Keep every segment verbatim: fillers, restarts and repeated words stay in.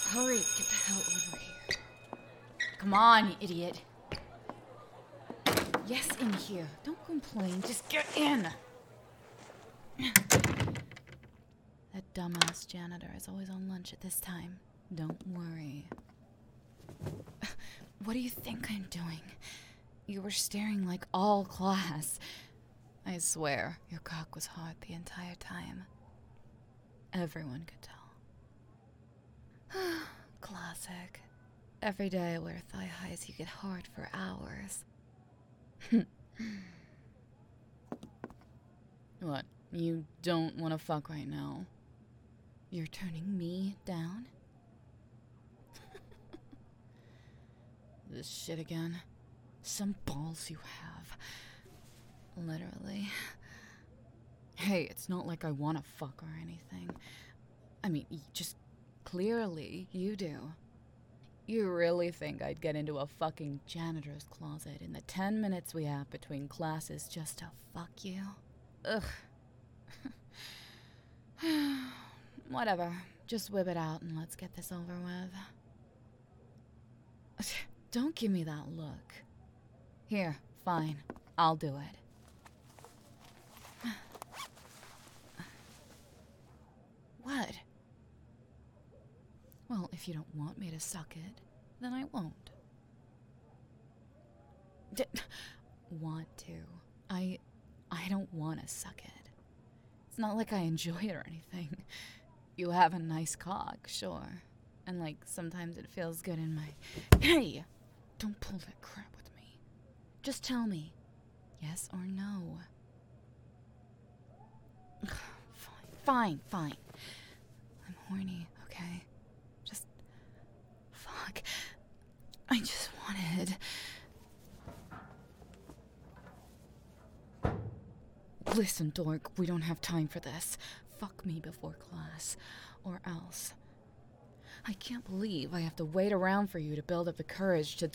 Hurry, get the hell over here. Come on, you idiot. Yes, in here. Don't complain, just get in. That dumbass janitor is always on lunch at this time. Don't worry. What do you think I'm doing? You were staring like all class. I swear, your cock was hard the entire time. Everyone could tell. Classic. Every day I wear thigh highs, you get hard for hours. What? You don't want to fuck right now? You're turning me down? This shit again. Some balls you have. Literally. Hey, it's not like I want to fuck or anything. I mean, just clearly you do. You really think I'd get into a fucking janitor's closet in the ten minutes we have between classes just to fuck you? Ugh. Whatever. Just whip it out and let's get this over with. Don't give me that look. Here, fine. I'll do it. What? Well, if you don't want me to suck it, then I won't. D- want to. I... I don't want to suck it. It's not like I enjoy it or anything. You have a nice cock, sure. And, like, sometimes it feels good in my... Hey! Don't pull that crap with me. Just tell me. Yes or no. Fine, fine, fine. I'm horny, okay? Just... Fuck. I just wanted... Listen, dork, we don't have time for this. Fuck me before class. Or else. I can't believe I have to wait around for you to build up the courage to...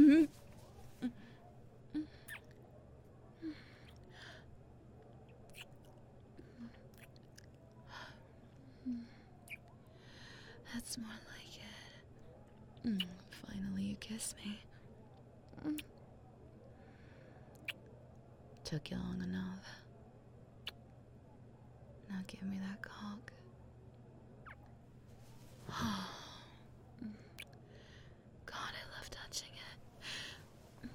That's more like it. Mm, finally, you kiss me. Mm. Took you long enough. Now give me that cock. God, I love touching it.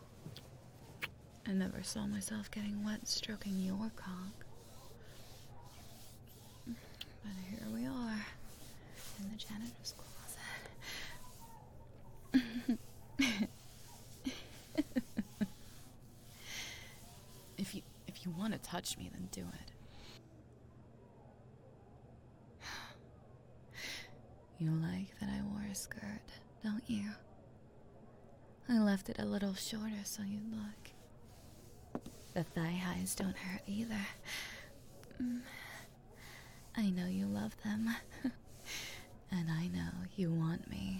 I never saw myself getting wet stroking your cock. But here we are. In the janitor's closet. if you if you want to touch me, then do it. You like that I wore a skirt, don't you? I left it a little shorter so you'd look. The thigh highs don't hurt either. I know you love them. And I know you want me.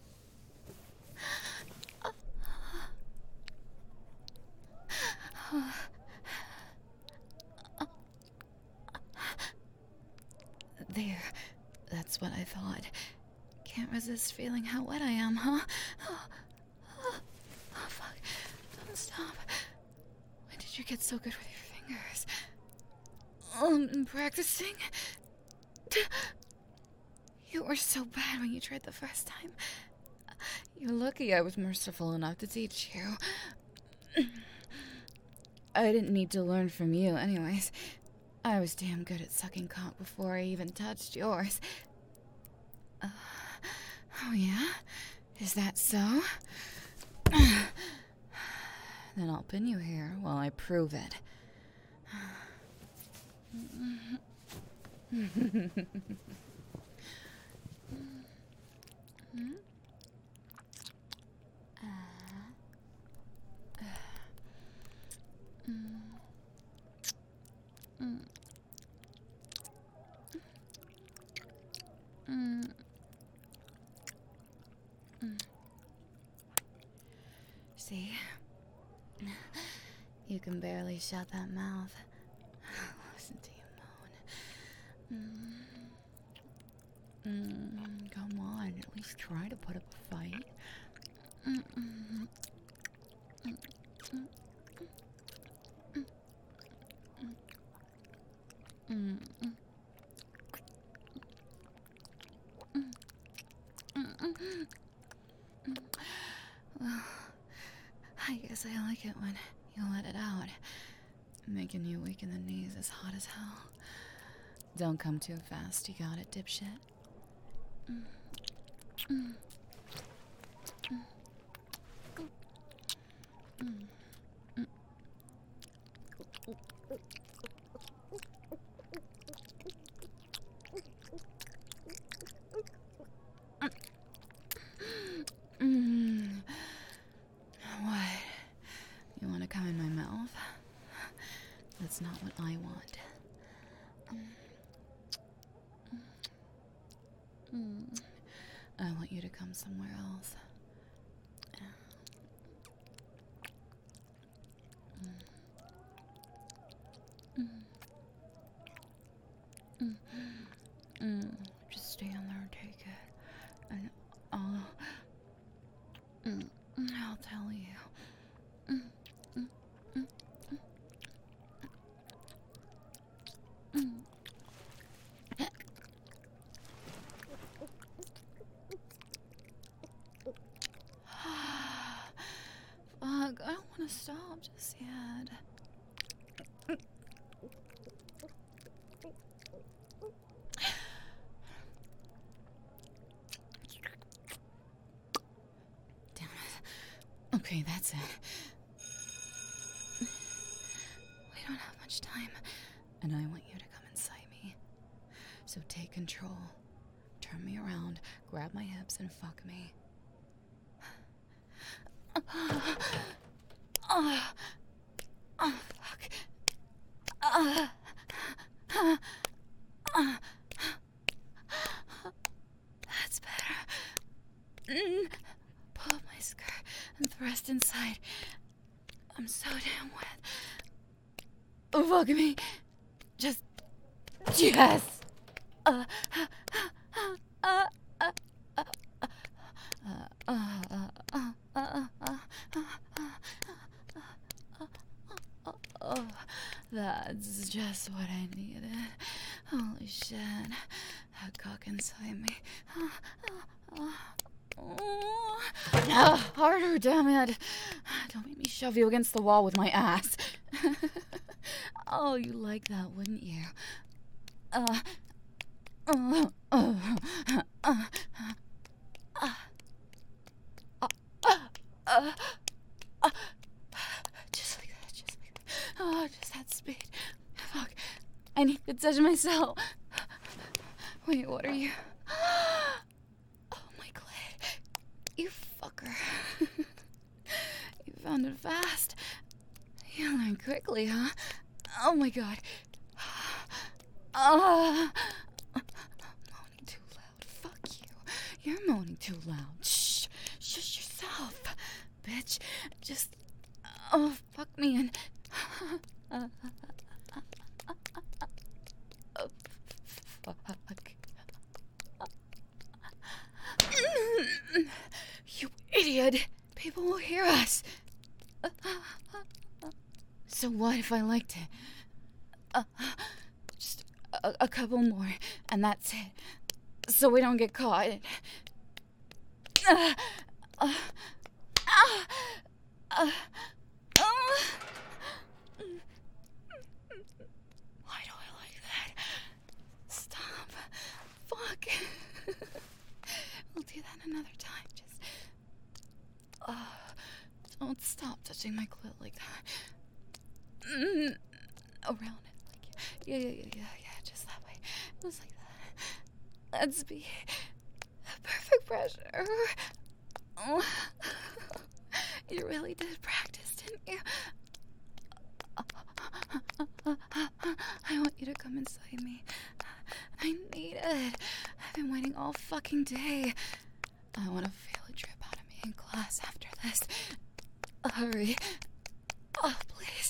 There. That's what I thought. Can't resist feeling how wet I am, huh? Oh, oh, oh fuck. Don't stop. When did you get so good with your fingers? Um, practicing? You were so bad when you tried the first time. You're lucky I was merciful enough to teach you. I didn't need to learn from you anyways. I was damn good at sucking cock before I even touched yours. Uh, oh yeah? Is that so? Then I'll pin you here while I prove it. See? You can barely shut that mouth. Listen to you moan. Mm. Mm, come on, at least try to put up a fight. Mm-mm. Well, I guess I like it when you let it out, making you weak in the knees as hot as hell. Don't come too fast, you got it, dipshit? Mm. Mm. Mm. Mm. Mm. Mm. What? You want to come in my mouth? That's not what I want. Mm. I want you to come somewhere else. Mm. Mm. Mm. Just stay on there and take it. And I'll... Mm. I'll tell you. Mm. Mm. Mm. Mm. Fuck, I don't want to stop just yet. Damn it. Okay, that's it. We don't have much time, and I want you to come inside me. So take control. Turn me around, grab my hips, and fuck me. Oh, oh fuck. Uh, uh, uh, that's better. Mm. Pull up my skirt and thrust inside. I'm so damn wet. Oh, fuck me. Just. Yes! Uh, uh, uh, uh, uh, uh, uh, uh, uh, uh, uh, oh, that's just what I needed. Holy shit. That cock inside me. Oh, no, harder, damn it. Don't make me shove you against the wall with my ass. Oh, you like that, wouldn't you? Uh, uh, uh, uh, uh, uh, uh, uh, uh, just like that, just like that. Oh, just that speed. Fuck. I need to touch myself. Wait, what are you? Oh, my clit. You fucker. You found it fast. You learned quickly, huh? Oh my god. Uh, moaning too loud. Fuck you. You're moaning too loud. Shh. Shush yourself, bitch. Just. Oh, fuck me and. Uh, oh, fuck. You idiot. People will hear us. So what if I liked it? Uh, just a, a couple more, and that's it. So we don't get caught. Uh, uh, uh, uh, uh. Why do I like that? Stop. Fuck. We'll do that another time. Just. Uh, don't stop touching my clit like that. Mm, around it, like yeah, yeah, yeah, yeah, yeah, just that way, just like that. Let's be perfect pressure. Oh. You really did practice, didn't you? I want you to come inside me. I need it. I've been waiting all fucking day. I want to feel a drip out of me in class after this. Hurry. Oh, please.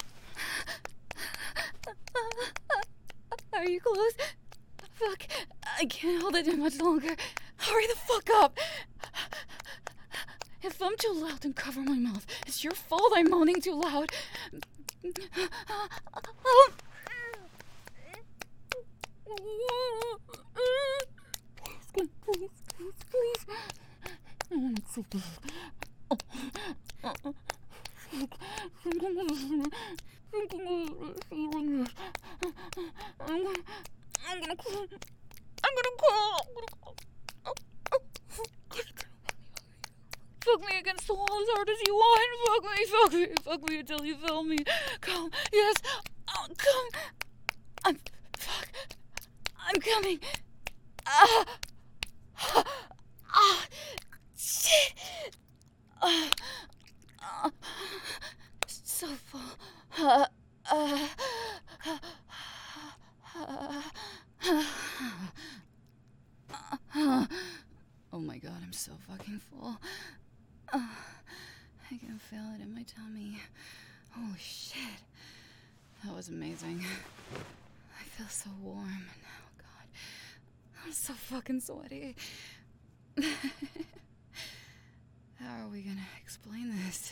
Are you close? Fuck. I can't hold it in much longer. Hurry the fuck up! If I'm too loud, then cover my mouth. It's your fault I'm moaning too loud. Please, please, please, please. I want to sleep. I'm gonna, I'm gonna call. I'm gonna call. Fuck me against the wall as hard as you want. Fuck me, fuck me, fuck me until you feel me. Come, yes, oh, come. I'm, fuck. I'm coming. Ah, ah, ah, shit. Ah, ah, so full. Ah, ah, ah, ah. Oh my god, I'm so fucking full. Uh, I can feel it in my tummy. Holy shit. That was amazing. I feel so warm now, god. I'm so fucking sweaty. How are we gonna explain this?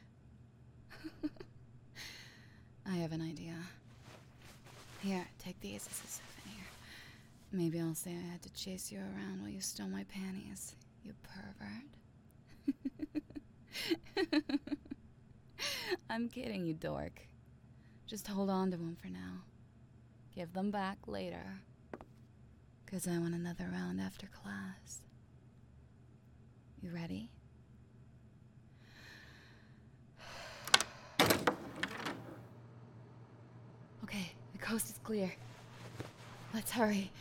I have an idea. Here, take these as a souvenir. Maybe I'll say I had to chase you around while you stole my panties, you pervert. I'm kidding, you dork. Just hold on to them for now. Give them back later. 'Cause I want another round after class. You ready? Okay, the coast is clear. Let's hurry.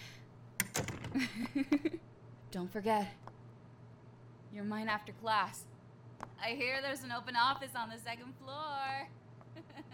Don't forget. You're mine after class. I hear there's an open office on the second floor.